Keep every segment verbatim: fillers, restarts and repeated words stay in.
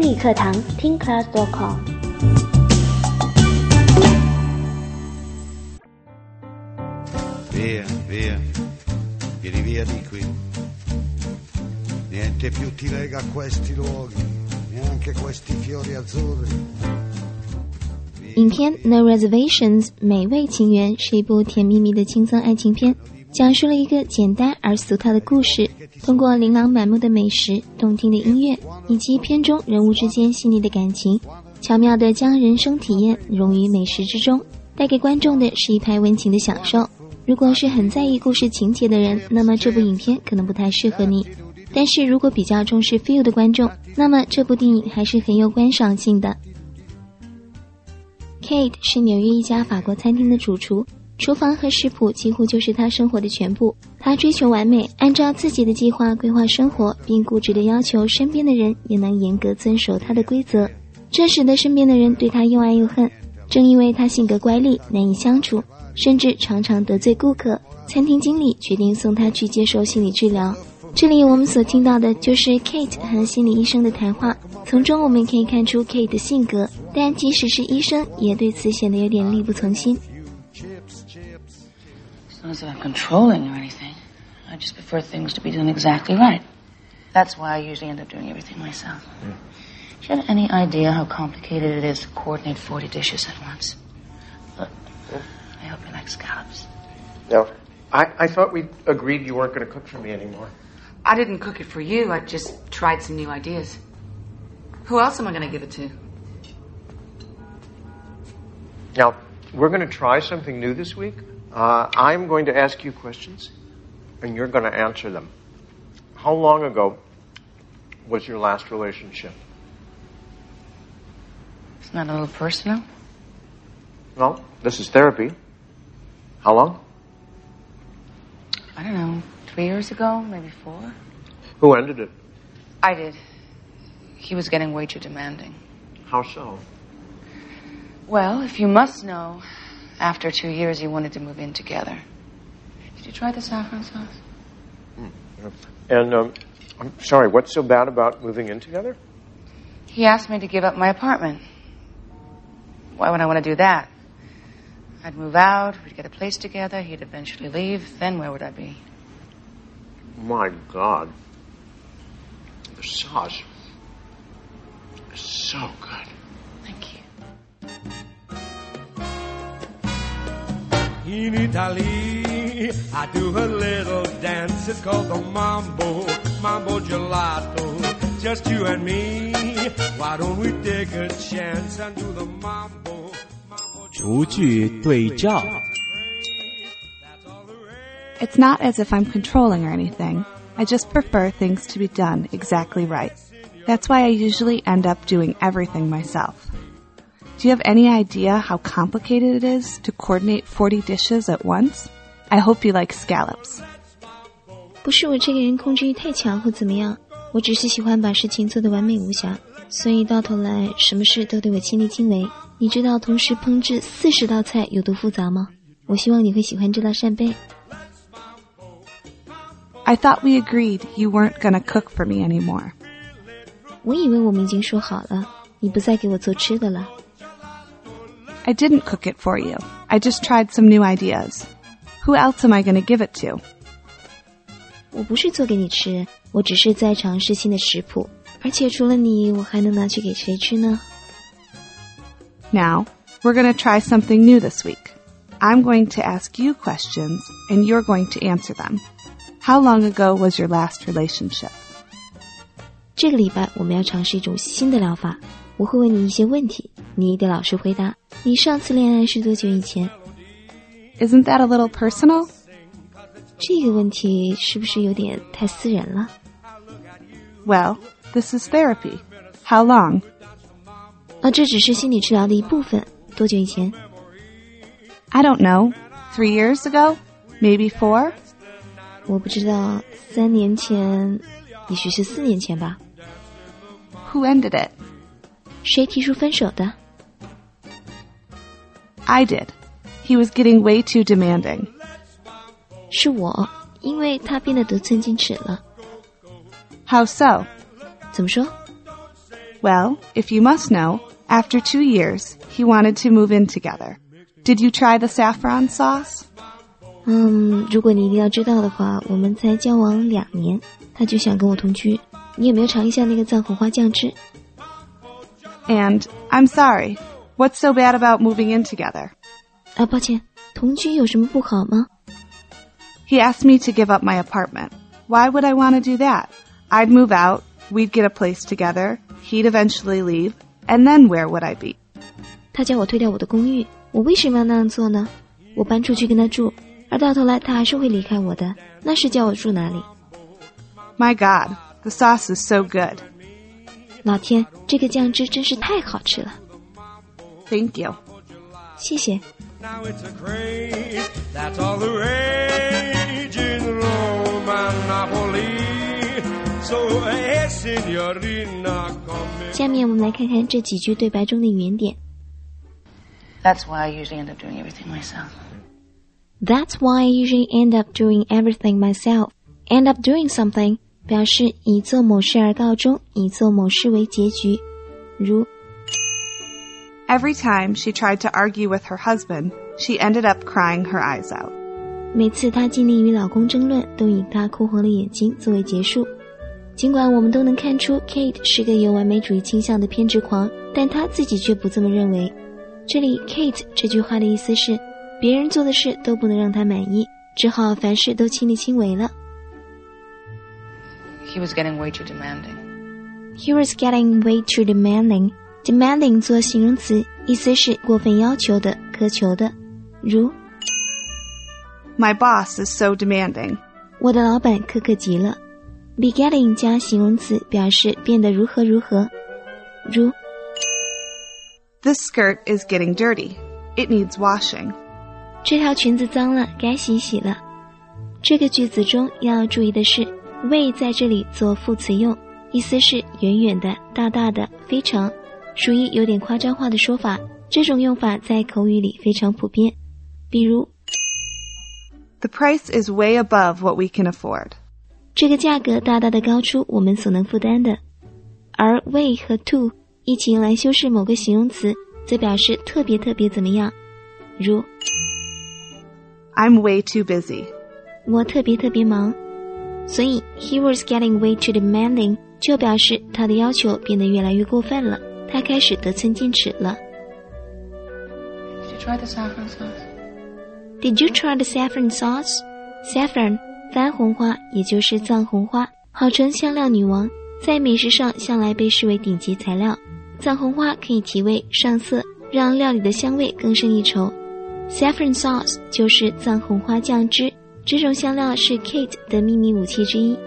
理课堂听 class dot com。 Via, via, vieni via di qui. Niente più ti lega a questi luoghi, neanche questi fiori azzurri。 影片 No Reservations 美味情缘是一部甜蜜蜜的轻松爱情片，讲述了一个简单而俗套的故事，通过琳琅满目的美食、动听的音乐以及片中人物之间细腻的感情，巧妙地将人生体验融于美食之中，带给观众的是一拍温情的享受。如果是很在意故事情节的人，那么这部影片可能不太适合你，但是如果比较重视 feel 的观众，那么这部电影还是很有观赏性的。Kate 是纽约一家法国餐厅的主厨，厨房和食谱几乎就是他生活的全部。他追求完美，按照自己的计划规划生活，并固执地要求身边的人也能严格遵守他的规则，这使得身边的人对他又爱又恨。正因为他性格乖戾，难以相处，甚至常常得罪顾客，餐厅经理决定送他去接受心理治疗。这里我们所听到的就是 Kate 和心理医生的谈话，从中我们可以看出 Kate 的性格，但即使是医生也对此显得有点力不从心。 It's not as if I'm controlling or anything. I just prefer things to be done exactly right. That's why I usually end up doing everything myself. Mm. Do you have any idea how complicated it is to coordinate forty dishes at once? Look, I hope you like scallops. No, I, I thought we agreed you weren't going to cook for me anymore. I didn't cook it for you. I just tried some new ideas. Who else am I going to give it to? Now, we're going to try something new this week. Uh, I'm going to ask you questions, and you're going to answer them. How long ago was your last relationship? Isn't that a little personal? No, this is therapy. How long? I don't know, three years ago, maybe four. Who ended it? I did. He was getting way too demanding. How so? Well, if you must know, after two years, he wanted to move in together. Did you try the saffron sauce? Mm. And, um, I'm sorry, what's so bad about moving in together? He asked me to give up my apartment. Why would I want to do that? I'd move out, we'd get a place together, he'd eventually leave, then where would I be? My God. The sauce is so good. Thank you. In Italy, I do a little dance. It's called the mambo, mambo gelato. Just you and me. Why don't we take a chance and do the mambo, mambo 厨具对照。 It's not as if I'm controlling or anything. I just prefer things to be done exactly right. That's why I usually end up doing everything myself. Do you have any idea how complicated it is to coordinate forty dishes at once? I hope you like scallops. 不是我这个人控制欲太强或怎么样，我只是喜欢把事情做得完美无瑕，所以到头来什么事都对我亲力亲为。你知道同时烹制四十道菜有多复杂吗？我希望你会喜欢这道扇贝。 I thought we agreed you weren't gonna cook for me anymore. 我以为我们已经说好了，你不再给我做吃的了。 I didn't cook it for you. I just tried some new ideas. Who else am I gonna give it to? 我不是做给你吃，我只是在尝试新的食谱，而且除了你，我还能拿去给谁吃呢？ Now, we're gonna try something new this week. I'm going to ask you questions, and you're going to answer them. How long ago was your last relationship? 这个礼拜我们要尝试一种新的疗法，我会问你一些问题，你得老实回答。你上次恋爱是多久以前？ Isn't that a little personal? 这个问题是不是有点太私人了？ Well, this is therapy. How long? 啊，这只是心理治疗的一部分。多久以前？ I don't know. Three years ago? Maybe four? 我不知道，三年前，也许是四年前吧。 Who ended it? 谁提出分手的？ I did. He was getting way too demanding. 是我，因为他变得得寸进尺了。 How so? 怎么说？ Well, if you must know, after two years, he wanted to move in together. Did you try the saffron sauce? 嗯，如果你一定要知道的话，我们才交往两年，他就想跟我同居。你有没有尝一下那个藏红花酱汁？ And, I'm sorry, what's so bad about moving in together? 啊，抱歉，同居有什么不好吗？ He asked me to give up my apartment. Why would I want to do that? I'd move out, we'd get a place together, he'd eventually leave, and then where would I be? 他叫我退掉我的公寓，我为什么要那样做呢？我搬出去跟他住，而到头来他还是会离开我的，那是叫我住哪里？ My God, the sauce is so good. 老天，这个酱汁真是太好吃了。 Thank you. 谢谢。 Now it's a craze, that's all the rage in Rome and Napoli. So, hey, signorina, come in. 下面我们来看看这几句对白中的语言点。 That's why I usually end up doing everything myself. That's why I usually end up doing everything myself. End up doing something 表示以做某事而告终，以做某事为结局。如 Every time she tried to argue with her husband, she ended up crying her eyes out. 每次她尽力与老公争论，都以她哭红了眼睛作为结束。尽管我们都能看出 Kate 是个有完美主义倾向的偏执狂，但她自己却不这么认为。这里 Kate 这句话的意思是，别人做的事都不能让她满意，只好凡事都亲力亲为了。 He was getting way too demanding. He was getting way too demanding. Demanding 做形容词，意思是过分要求的、苛求的。如 My boss is so demanding. 我的老板苛刻极了。Be getting 加形容词表示变得如何如何。如 This skirt is getting dirty. It needs washing. 这条裙子脏了，该洗洗了。这个句子中要注意的是 way 在这里做副词用，意思是远远的、大大的、非常，属于有点夸张化的说法。这种用法在口语里非常普遍。比如 The price is way above what we can afford. 这个价格大大的高出我们所能负担的。而 way 和 to 一起用来修饰某个形容词，则表示特别特别怎么样。如 I'm way too busy. 我特别特别忙。所以 he was getting way too demanding 就表示他的要求变得越来越过分了，他开始得寸进尺了。 Did you try the saffron sauce? Did you try the saffron sauce? Saffron 番红花，也就是藏红花，号称香料女王，在美食上向来被视为顶级材料。藏红花可以提味上色，让料理的香味更胜一筹。 Saffron sauce 就是藏红花酱汁，这种香料是 Kate 的秘密武器之一。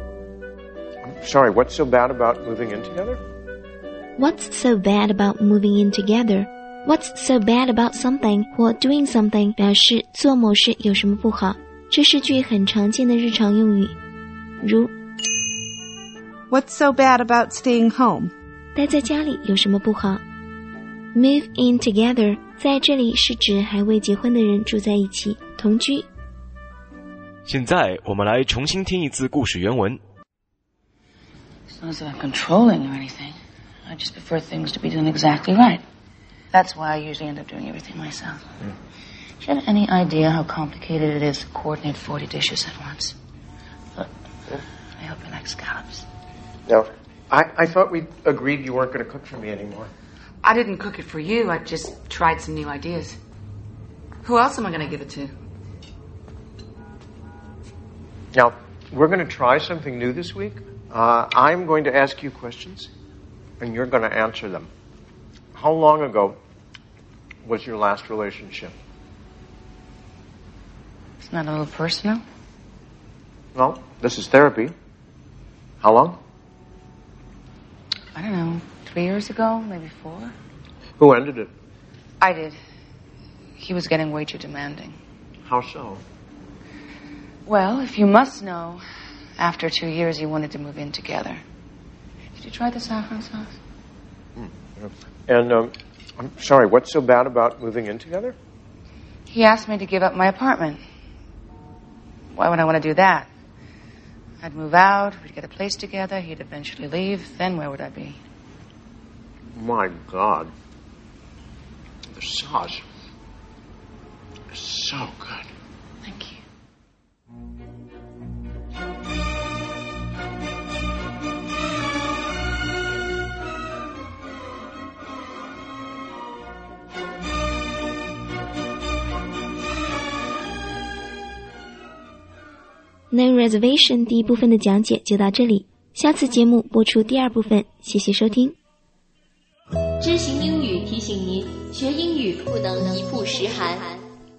Sorry, what's so bad about moving in together? What's so bad about moving in together? What's so bad about something 或 doing something 表示做某事有什么不好，这是句很常见的日常用语。如 What's so bad about staying home? 待在家里有什么不好？ Move in together 在这里是指还未结婚的人住在一起，同居。 现在我们来重新听一次故事原文。 It's not as if I'm controlling or anything. I just prefer things to be done exactly right. That's why I usually end up doing everything myself. Mm. Do you have any idea how complicated it is to coordinate forty dishes at once? Look, I hope you like scallops. No, I, I thought we agreed you weren't going to cook for me anymore. I didn't cook it for you. I just tried some new ideas. Who else am I going to give it to? Now, we're going to try something new this week. Uh, I'm going to ask you questions, and you're going to answer them. How long ago was your last relationship? Isn't that a little personal? Well, this is therapy. How long? I don't know, three years ago, maybe four. Who ended it? I did. He was getting way too demanding. How so? Well, if you must know, after two years you wanted to move in together. Did you try the saffron sauce? Mm, yeah. And, um, I'm sorry, what's so bad about moving in together? He asked me to give up my apartment. Why would I want to do that? I'd move out, we'd get a place together, he'd eventually leave, then where would I be? My God. The sauce is so good. Thank you. No Reservation 第一部分的讲解就到这里，下次节目播出第二部分，谢谢收听。 知行英语提醒您，学英语不能一步十韩。